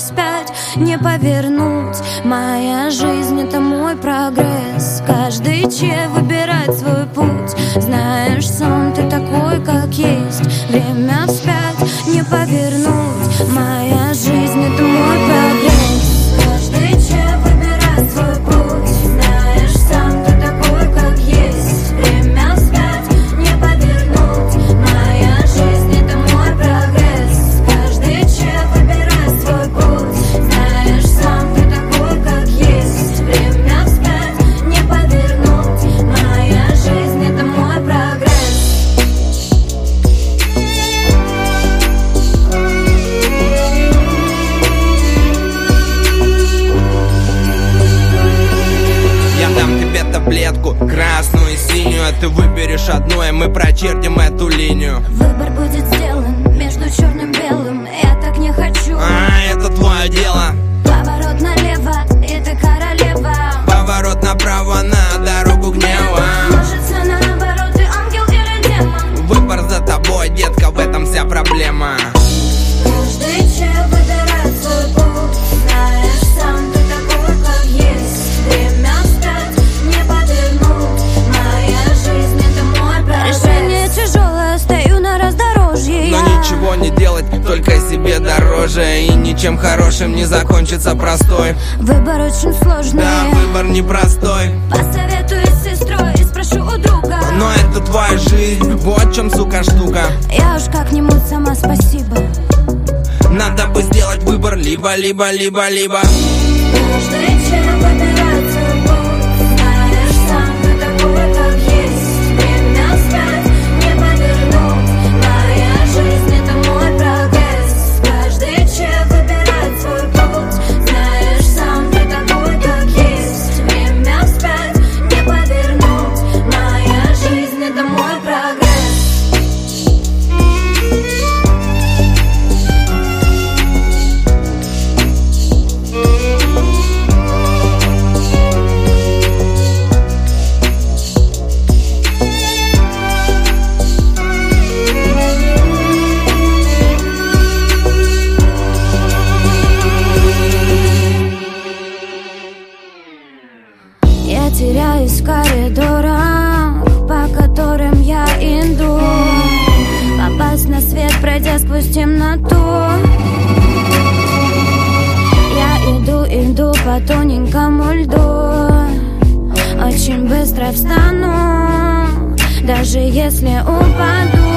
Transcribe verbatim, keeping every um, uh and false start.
вспять не повернуть. Моя жизнь — это мой прогресс. Каждый че выбирает свой путь. Знаешь, сон ты такой, как есть. Время вспять не повернуть. Моя жизнь — это мой прогресс. Каждый че выбирает свой путь. Знаешь, сам ты такой, как есть. Время вспять не повернуть. Моя жизнь — это мой прогресс. Каждый че выбирает свой путь. Знаешь, сам ты такой, как есть. Время вспять не повернуть. Моя жизнь — это мой прогресс. Я дам тебе таблетку, красную и синюю, а ты выберешь одну, и мы прочертим эту линию. Выбор будет сделан между черным и белым. Я так не хочу. А, это твое дело. Поворот налево, и ты королева. Поворот направо на дорогу гнева. Может, все наоборот, ты ангел или демон. Выбор за тобой, детка, в этом вся проблема. Каждый че выбирает свой путь. Знаешь, сам ты такой, как есть. Время встать, не повернуть. Моя жизнь — это мой прогресс. Решение тяжелое, стою на раздорожье. Но ничего не делать, только себе дороже. И ничем хорошим не закончится простой. Выбор очень сложный. Да, выбор непростой. Посоветуюсь с сестрой и спрошу у друга. Но это твоя жизнь, вот в чем, сука, штука. Я уж как-нибудь сама, спасибо. Надо бы сделать выбор либо, либо, либо, либо. Каждый че выбирает свой путь. Знаешь, сам ты такой, как есть. Время вспять не повернуть. Моя жизнь — это мой прогресс. Каждый че выбирает свой путь. Знаешь, сам ты такой, как есть. Время вспять не повернуть. Моя жизнь — это мой прогресс. Я теряюсь в коридорах, по которым я иду. Попасть на свет, пройдя сквозь темноту. Я иду, иду по тоненькому льду. Очень быстро встану, даже если упаду.